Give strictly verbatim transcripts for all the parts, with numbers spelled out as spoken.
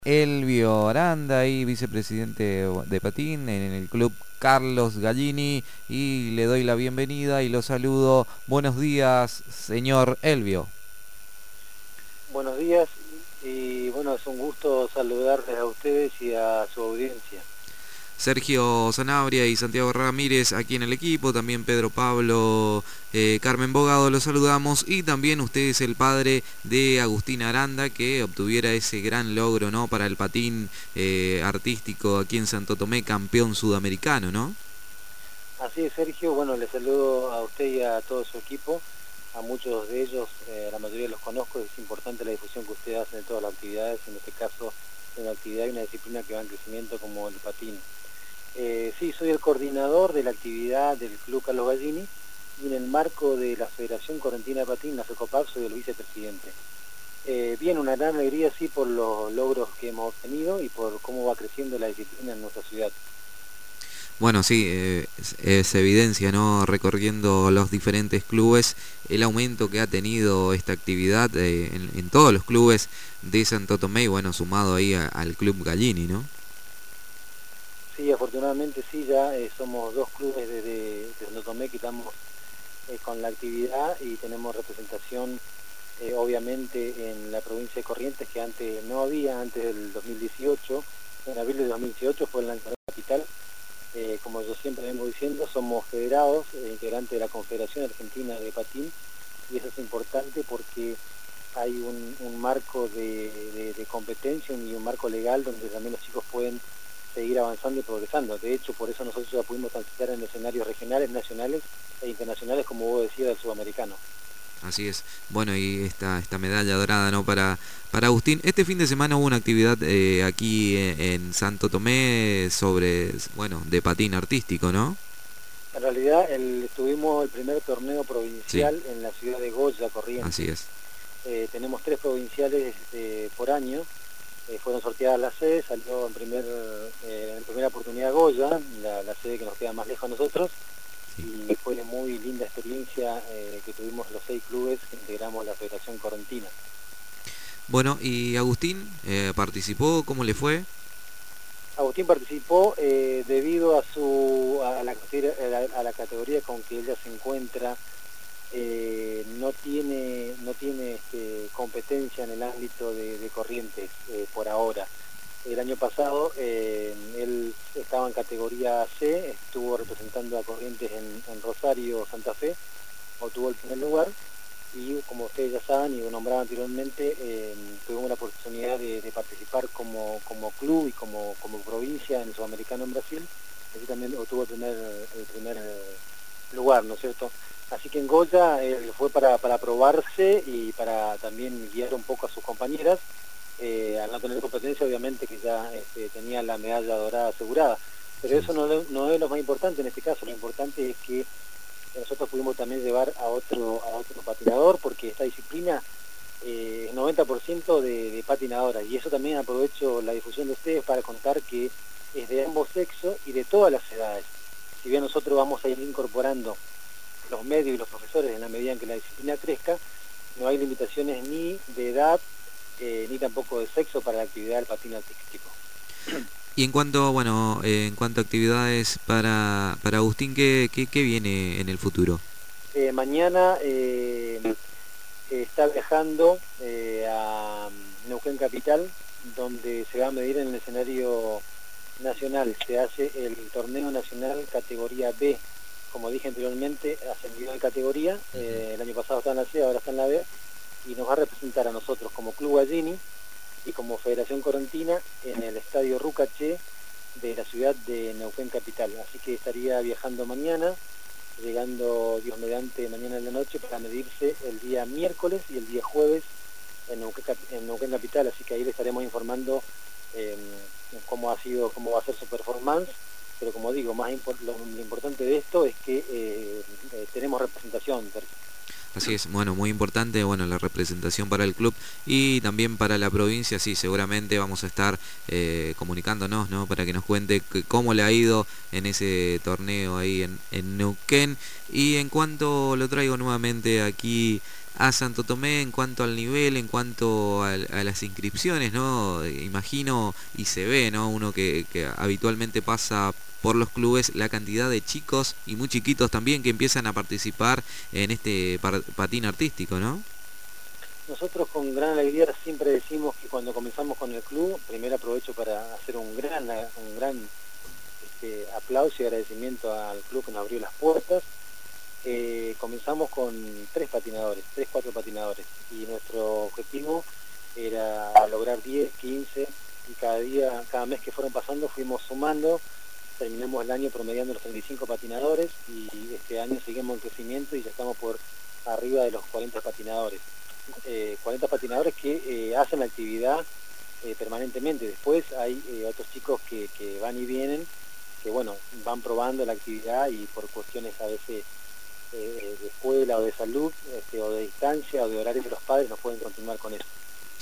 Elvio Aranda y vicepresidente de patín en el club Carlos Gallini, y le doy la bienvenida y lo saludo. Buenos días, señor Elvio. Buenos días y bueno, es un gusto saludarles a ustedes y a su audiencia. Sergio Sanabria y Santiago Ramírez aquí en el equipo, también Pedro Pablo, eh, Carmen Bogado, los saludamos, y también usted es el padre de Agustín Aranda, que obtuviera ese gran logro, ¿no?, para el patín eh, artístico aquí en Santo Tomé, campeón sudamericano, ¿no? Así es, Sergio. Bueno, les saludo a usted y a todo su equipo. A muchos de ellos, eh, la mayoría los conozco. Es importante la difusión que ustedes hacen de todas las actividades, en este caso de una actividad y una disciplina que va en crecimiento como el patín. Eh, sí, soy el coordinador de la actividad del Club Carlos Gallini, y en el marco de la Federación Correntina de Patín, la FECOPAP, soy el vicepresidente. Eh, bien, una gran alegría, sí, por los logros que hemos obtenido y por cómo va creciendo la disciplina en nuestra ciudad. Bueno, sí, eh, es, es evidencia, ¿no?, recorriendo los diferentes clubes, el aumento que ha tenido esta actividad eh, en, en todos los clubes de Santo Tomé, y bueno, sumado ahí a, al Club Gallini, ¿no? Sí, afortunadamente sí, ya eh, somos dos clubes de, de, de Santo Tomé que estamos eh, con la actividad y tenemos representación eh, obviamente en la provincia de Corrientes, que antes no había, antes del dos mil dieciocho, en abril de dos mil dieciocho fue en la capital. Eh, como yo siempre vengo diciendo, somos federados, eh, integrantes de la Confederación Argentina de Patín, y eso es importante porque hay un, un marco de, de, de competencia y un marco legal donde también los chicos pueden seguir avanzando y progresando. De hecho, por eso nosotros ya pudimos transitar en escenarios regionales, nacionales e internacionales, como vos decías, del sudamericano. Así es. Bueno, y esta, esta medalla dorada, ¿no?, para, para Agustín. Este fin de semana hubo una actividad eh, aquí en, en Santo Tomé sobre, bueno, de patín artístico, ¿no? En realidad, el, tuvimos el primer torneo provincial Sí. en la ciudad de Goya, Corrientes. Así es. Eh, tenemos tres provinciales eh, por año. Eh, fueron sorteadas las sedes, salió en, primer, eh, en primera oportunidad Goya, la, la sede que nos queda más lejos a nosotros. Sí. Y fue una muy linda experiencia eh, que tuvimos los seis clubes que integramos la Federación Correntina. Bueno, y Agustín eh, participó, ¿cómo le fue? Agustín participó eh, debido a su a la, a, la, a la categoría con que ella se encuentra. Eh, no tiene no tiene este, competencia en el ámbito de, de Corrientes eh, por ahora. El año pasado eh, él estaba en categoría C, estuvo representando a Corrientes en, en Rosario, Santa Fe, obtuvo el primer lugar, y como ustedes ya saben y lo nombraban anteriormente, eh, tuvimos la oportunidad de, de participar como, como club y como, como provincia en el Sudamericano en Brasil. Así también obtuvo el primer, el primer lugar, ¿no es cierto? Así que en Goya eh, fue para, para probarse y para también guiar un poco a sus compañeras. Eh, al no tener competencia, obviamente que ya este, tenía la medalla dorada asegurada. Pero eso no, no es lo más importante en este caso. Lo importante es que nosotros pudimos también llevar a otro, a otro patinador, porque esta disciplina eh, es noventa por ciento de, de patinadoras. Y eso también aprovecho la difusión de ustedes para contar que es de ambos sexos y de todas las edades. Si bien nosotros vamos a ir incorporando los medios y los profesores en la medida en que la disciplina crezca, no hay limitaciones ni de edad eh, ni tampoco de sexo para la actividad del patín artístico. Y en cuanto, bueno, eh, en cuanto a actividades para, para Agustín, ¿qué, qué, qué viene en el futuro? Eh, mañana eh, está viajando eh, a Neuquén Capital, donde se va a medir en el escenario nacional. Se hace el torneo nacional categoría B. Como dije anteriormente, ascendió de categoría, eh, el año pasado está en la C, ahora está en la B, y nos va a representar a nosotros como Club Gallini y como Federación Correntina en el Estadio Rucaché de la ciudad de Neuquén Capital. Así que estaría viajando mañana, llegando Dios mediante mañana en la noche, para medirse el día miércoles y el día jueves en Neuquén, en Neuquén Capital. Así que ahí le estaremos informando eh, cómo ha sido, cómo va a ser su performance. Pero como digo, más import lo, lo importante de esto es que eh, eh, tenemos representación. Así es, bueno, muy importante, bueno, la representación para el club y también para la provincia. Sí, seguramente vamos a estar eh, comunicándonos, ¿no?, para que nos cuente cómo le ha ido en ese torneo ahí en, en Neuquén. Y en cuanto lo traigo nuevamente aquí a Santo Tomé en cuanto al nivel, en cuanto a, a las inscripciones, ¿no? Imagino y se ve, ¿no? Uno que, que habitualmente pasa por los clubes, la cantidad de chicos y muy chiquitos también que empiezan a participar en este patín artístico, ¿no? Nosotros con gran alegría siempre decimos que cuando comenzamos con el club, primero aprovecho para hacer un gran, un gran este, aplauso y agradecimiento al club que nos abrió las puertas. Eh, comenzamos con tres patinadores, tres, cuatro patinadores, y nuestro objetivo era lograr diez, quince, y cada día, cada mes que fueron pasando fuimos sumando. Terminamos el año promediando los treinta y cinco patinadores y este año seguimos en crecimiento y ya estamos por arriba de los cuarenta patinadores. Eh, cuarenta patinadores que eh, hacen la actividad eh, permanentemente. Después hay eh, otros chicos que, que van y vienen, que bueno, van probando la actividad y por cuestiones a veces eh, de escuela o de salud, este, o de distancia o de horarios de los padres, no pueden continuar con eso.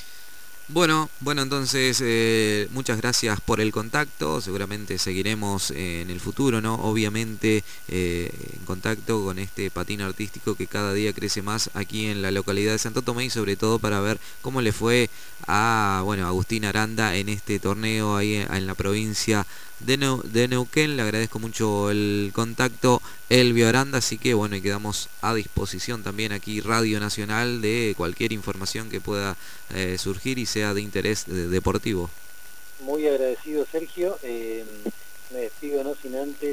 Bueno, bueno, entonces eh, muchas gracias por el contacto, seguramente seguiremos eh, en el futuro, ¿no? Obviamente eh, en contacto con este patín artístico que cada día crece más aquí en la localidad de Santo Tomé y sobre todo para ver cómo le fue a, bueno, Agustín Aranda en este torneo ahí en la provincia de, Neu de Neuquén. Le agradezco mucho el contacto, Elvio Aranda, así que bueno, y quedamos a disposición también aquí Radio Nacional de cualquier información que pueda eh, surgir y sea de interés de, deportivo. Muy agradecido, Sergio. Eh, me despido no sin antes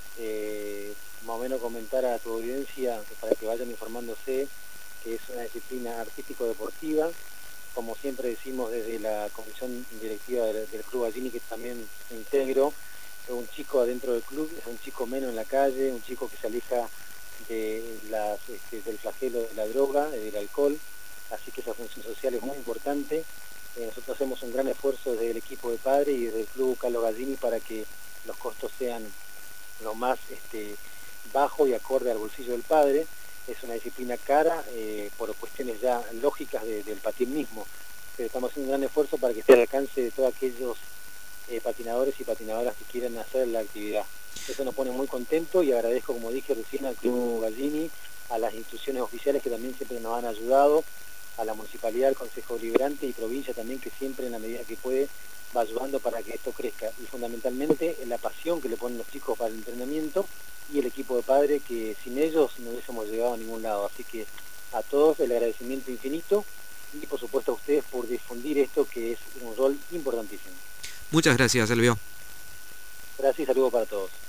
eh, más o menos comentar a tu audiencia para que vayan informándose que es una disciplina artístico-deportiva. Como siempre decimos desde la comisión directiva del, del Club Gallini, que también me integro, es un chico adentro del club, es un chico menos en la calle, un chico que se aleja de las, este, del flagelo de la droga, del alcohol, así que esa función social es muy importante. Eh, nosotros hacemos un gran esfuerzo desde el equipo de padre y desde el Club Carlos Gallini para que los costos sean lo más este, bajo y acorde al bolsillo del padre. Es una disciplina cara eh, por cuestiones ya lógicas de, del patín mismo, pero estamos haciendo un gran esfuerzo para que esté al alcance de todos aquellos eh, patinadores y patinadoras que quieran hacer la actividad. Eso nos pone muy contento y agradezco, como dije recién, al Club Gallini, a las instituciones oficiales que también siempre nos han ayudado, a la Municipalidad, al Consejo Deliberante y Provincia también, que siempre en la medida que puede va ayudando para que esto crezca, y fundamentalmente la pasión que le ponen los chicos para el entrenamiento y el equipo de padres, que sin ellos no hubiésemos llegado a ningún lado. Así que a todos el agradecimiento infinito y por supuesto a ustedes por difundir esto, que es un rol importantísimo. Muchas gracias, Elvio. Gracias y saludos para todos.